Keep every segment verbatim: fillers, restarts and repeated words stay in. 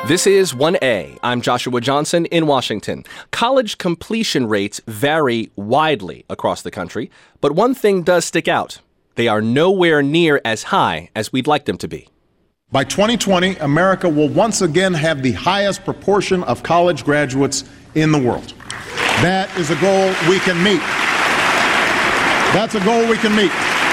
This is one A. I'm Joshua Johnson in Washington. College completion rates vary widely across the country, but one thing does stick out. They are nowhere near as high as we'd like them to be. By twenty twenty, America will once again have the highest proportion of college graduates in the world. That is a goal we can meet. That's a goal we can meet.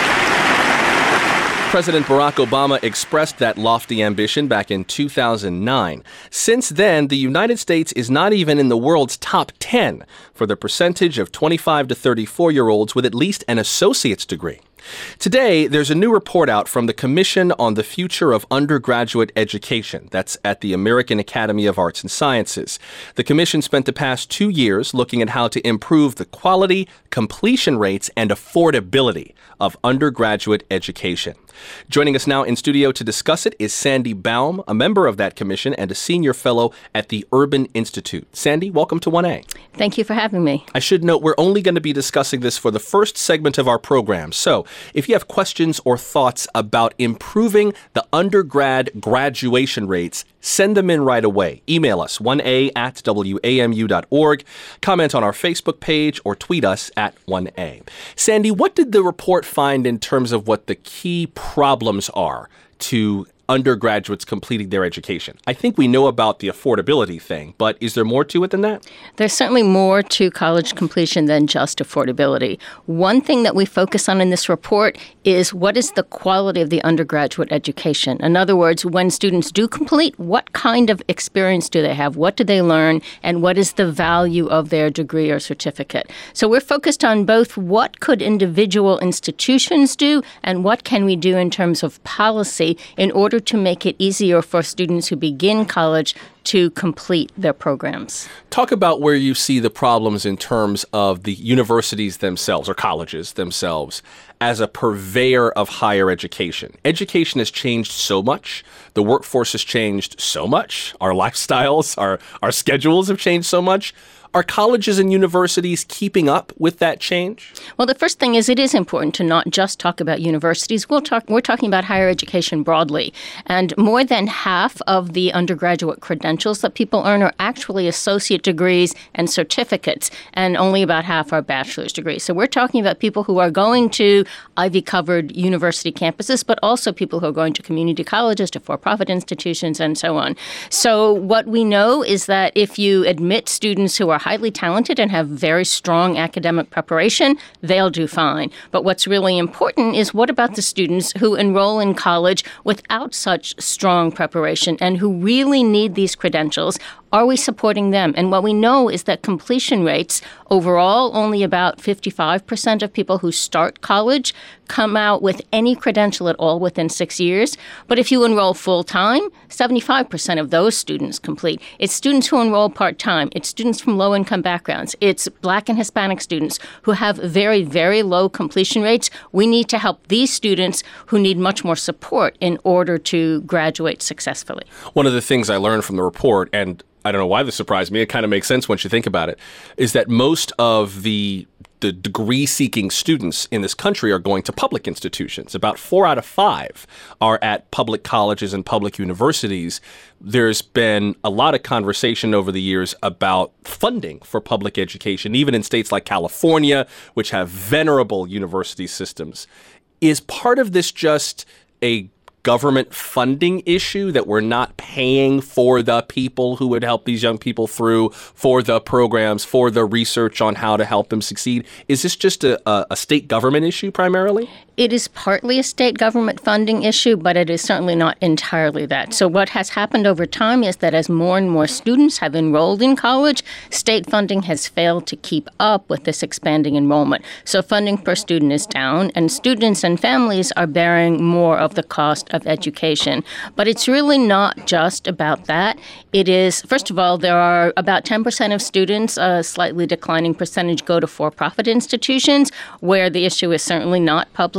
President Barack Obama expressed that lofty ambition back in two thousand nine. Since then, the United States is not even in the world's top ten for the percentage of twenty-five to thirty-four-year-olds with at least an associate's degree. Today, there's a new report out from the Commission on the Future of Undergraduate Education. That's at the American Academy of Arts and Sciences. The commission spent the past two years looking at how to improve the quality, completion rates, and affordability of undergraduate education. Joining us now in studio to discuss it is Sandy Baum, a member of that commission and a senior fellow at the Urban Institute. Sandy, welcome to one A. Thank you for having me. I should note we're only going to be discussing this for the first segment of our program. So if you have questions or thoughts about improving the undergrad graduation rates, send them in right away. Email us, one A at W A M U dot org, comment on our Facebook page, or tweet us at one A. Sandy, what did the report find in terms of what the key problems are to undergraduates completing their education? I think we know about the affordability thing, but is there more to it than that? There's certainly more to college completion than just affordability. One thing that we focus on in this report is what is the quality of the undergraduate education? In other words, when students do complete, what kind of experience do they have? What do they learn? And what is the value of their degree or certificate? So we're focused on both what could individual institutions do and what can we do in terms of policy in order to make it easier for students who begin college to complete their programs. Talk about where you see the problems in terms of the universities themselves or colleges themselves as a purveyor of higher education. Education has changed so much. The workforce has changed so much. Our lifestyles, our, our schedules have changed so much. Are colleges and universities keeping up with that change? Well, the first thing is it is important to not just talk about universities. We'll talk, we're talking about higher education broadly. And more than half of the undergraduate credentials that people earn are actually associate degrees and certificates, and only about half are bachelor's degrees. So we're talking about people who are going to Ivy-covered university campuses, but also people who are going to community colleges, to for-profit institutions, and so on. So what we know is that if you admit students who are highly talented and have very strong academic preparation, they'll do fine. But what's really important is what about the students who enroll in college without such strong preparation and who really need these credentials? Are we supporting them? And what we know is that completion rates overall, only about fifty-five percent of people who start college come out with any credential at all within six years. But if you enroll full-time, seventy-five percent of those students complete. It's students who enroll part-time. It's students from low-income backgrounds. It's Black and Hispanic students who have very, very low completion rates. We need to help these students who need much more support in order to graduate successfully. One of the things I learned from the report, and I don't know why this surprised me, it kind of makes sense once you think about it, is that most of the the degree-seeking students in this country are going to public institutions. About four out of five are at public colleges and public universities. There's been a lot of conversation over the years about funding for public education, even in states like California, which have venerable university systems. Is part of this just a government funding issue that we're not paying for the people who would help these young people through, for the programs, for the research on how to help them succeed? Is this just a, a state government issue primarily? It is partly a state government funding issue, but it is certainly not entirely that. So what has happened over time is that as more and more students have enrolled in college, state funding has failed to keep up with this expanding enrollment. So funding per student is down, and students and families are bearing more of the cost of education. But it's really not just about that. It is, first of all, there are about ten percent of students, a slightly declining percentage, go to for-profit institutions, where the issue is certainly not public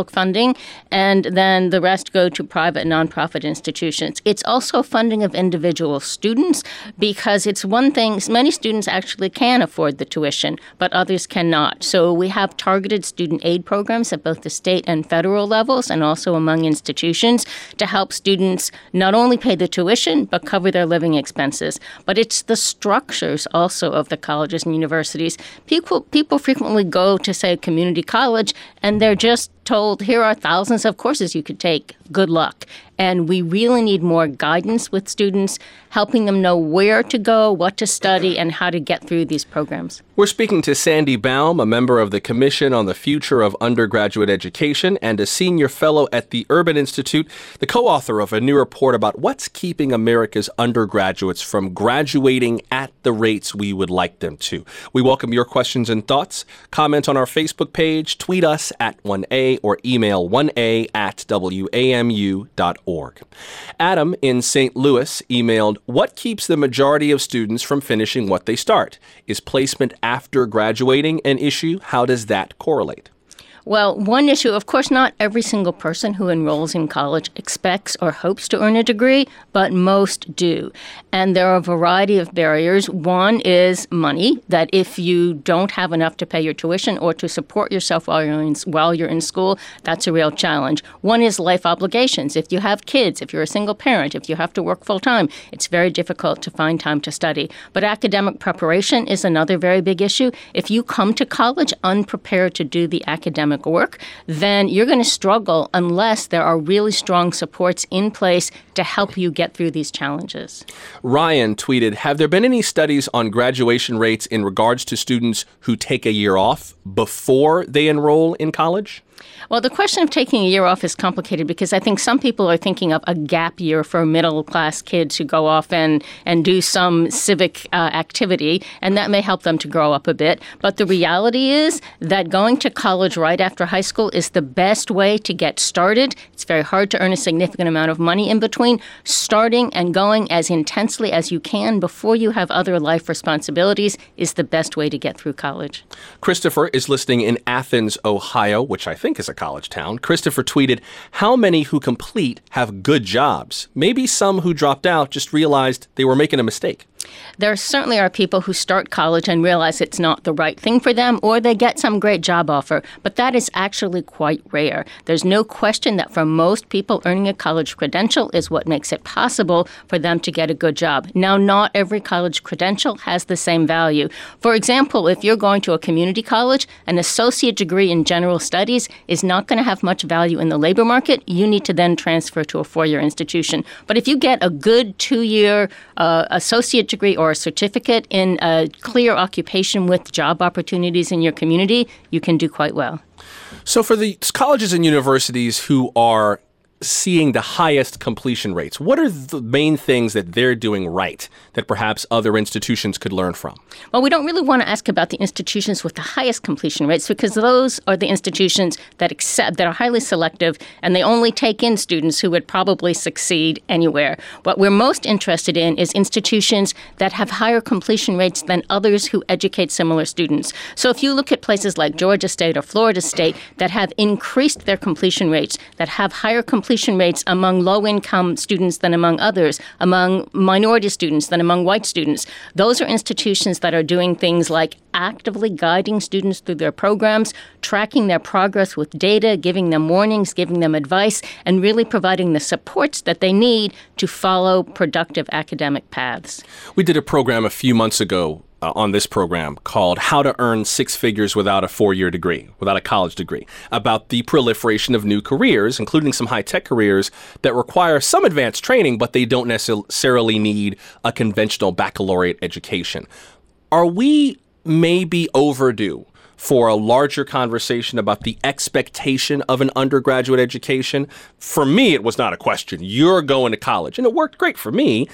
public funding, and then the rest go to private nonprofit institutions. It's also funding of individual students, because it's one thing, many students actually can afford the tuition, but others cannot. So we have targeted student aid programs at both the state and federal levels, and also among institutions, to help students not only pay the tuition, but cover their living expenses. But it's the structures also of the colleges and universities. People, people frequently go to, say, a community college, and they're just told, here are thousands of courses you could take. Good luck. And we really need more guidance with students, helping them know where to go, what to study, and how to get through these programs. We're speaking to Sandy Baum, a member of the Commission on the Future of Undergraduate Education and a senior fellow at the Urban Institute, the co-author of a new report about what's keeping America's undergraduates from graduating at the rates we would like them to. We welcome your questions and thoughts. Comment on our Facebook page, tweet us at one A, or email one A at W A M U dot org. Adam in Saint Louis emailed, what keeps the majority of students from finishing what they start? Is placement after graduating an issue? How does that correlate? Well, one issue, of course, not every single person who enrolls in college expects or hopes to earn a degree, but most do. And there are a variety of barriers. One is money, that if you don't have enough to pay your tuition or to support yourself while you're in, while you're in school, that's a real challenge. One is life obligations. If you have kids, if you're a single parent, if you have to work full time, it's very difficult to find time to study. But academic preparation is another very big issue. If you come to college unprepared to do the academic work, then you're going to struggle unless there are really strong supports in place to help you get through these challenges. Ryan tweeted, have there been any studies on graduation rates in regards to students who take a year off before they enroll in college? Well, the question of taking a year off is complicated because I think some people are thinking of a gap year for middle-class kids who go off and, and do some civic uh, activity, and that may help them to grow up a bit. But the reality is that going to college right after high school is the best way to get started. It's very hard to earn a significant amount of money in between. Starting and going as intensely as you can before you have other life responsibilities is the best way to get through college. Christopher is listening in Athens, Ohio, which I think is a college town. Christopher tweeted, how many who complete have good jobs? Maybe some who dropped out just realized they were making a mistake. There certainly are people who start college and realize it's not the right thing for them, or they get some great job offer, but that is actually quite rare. There's no question that for most people, earning a college credential is what makes it possible for them to get a good job. Now, not every college credential has the same value. For example, if you're going to a community college, an associate degree in general studies is not going to have much value in the labor market. You need to then transfer to a four-year institution. But if you get a good two-year uh, associate degree or a certificate in a clear occupation with job opportunities in your community, you can do quite well. So for the colleges and universities who are seeing the highest completion rates, what are the main things that they're doing right that perhaps other institutions could learn from? Well, we don't really want to ask about the institutions with the highest completion rates because those are the institutions that accept, that are highly selective, and they only take in students who would probably succeed anywhere. What we're most interested in is institutions that have higher completion rates than others who educate similar students. So if you look at places like Georgia State or Florida State that have increased their completion rates, that have higher completion rates among low-income students than among others, among minority students than among white students. Those are institutions that are doing things like actively guiding students through their programs, tracking their progress with data, giving them warnings, giving them advice, and really providing the supports that they need to follow productive academic paths. We did a program a few months ago Uh, on this program called How to Earn Six Figures Without a Four-Year Degree, without a college degree, about the proliferation of new careers, including some high-tech careers that require some advanced training, but they don't necessarily need a conventional baccalaureate education. Are we maybe overdue for a larger conversation about the expectation of an undergraduate education? For me, it was not a question. You're going to college, and it worked great for me.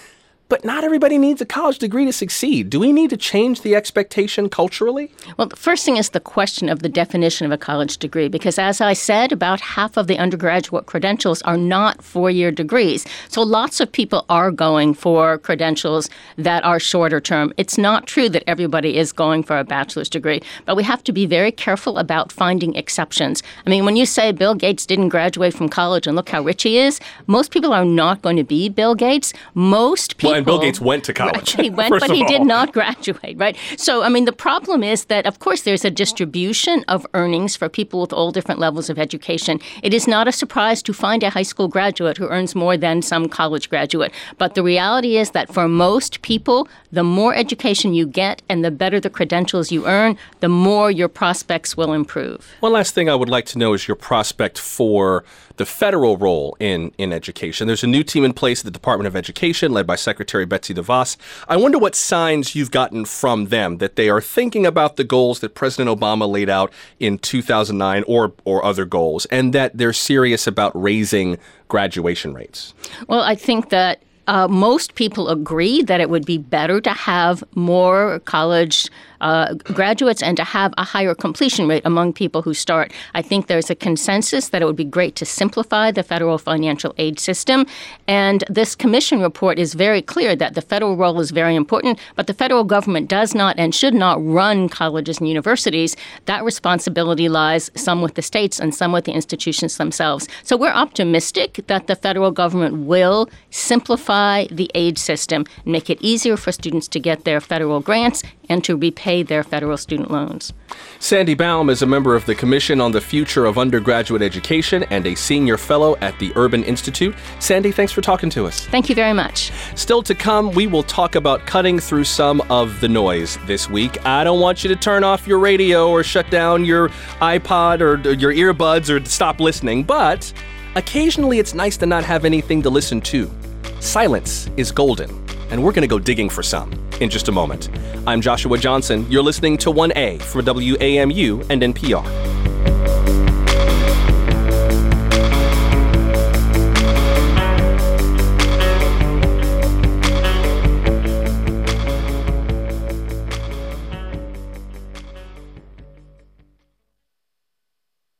but not everybody needs a college degree to succeed. Do we need to change the expectation culturally? Well, the first thing is the question of the definition of a college degree, because as I said, about half of the undergraduate credentials are not four-year degrees. So lots of people are going for credentials that are shorter term. It's not true that everybody is going for a bachelor's degree, but we have to be very careful about finding exceptions. I mean, when you say Bill Gates didn't graduate from college and look how rich he is, most people are not going to be Bill Gates. Most people... Well, and Bill Gates went to college. Right, he went, but he did not graduate, right? So, I mean, the problem is that, of course, there's a distribution of earnings for people with all different levels of education. It is not a surprise to find a high school graduate who earns more than some college graduate. But the reality is that for most people, the more education you get and the better the credentials you earn, the more your prospects will improve. One last thing I would like to know is your prospect for the federal role in, in education. There's a new team in place at the Department of Education led by Secretary Betsy DeVos. I wonder what signs you've gotten from them that they are thinking about the goals that President Obama laid out in two thousand nine or, or other goals, and that they're serious about raising graduation rates. Well, I think that Uh, most people agree that it would be better to have more college uh, graduates and to have a higher completion rate among people who start. I think there's a consensus that it would be great to simplify the federal financial aid system. And this commission report is very clear that the federal role is very important, but the federal government does not and should not run colleges and universities. That responsibility lies some with the states and some with the institutions themselves. So we're optimistic that the federal government will simplify the aid system and make it easier for students to get their federal grants and to repay their federal student loans. Sandy Baum is a member of the Commission on the Future of Undergraduate Education and a senior fellow at the Urban Institute. Sandy, thanks for talking to us. Thank you very much. Still to come, we will talk about cutting through some of the noise this week. I don't want you to turn off your radio or shut down your iPod or your earbuds or stop listening, but occasionally it's nice to not have anything to listen to. Silence is golden, and we're going to go digging for some in just a moment. I'm Joshua Johnson. You're listening to one A from W A M U and N P R.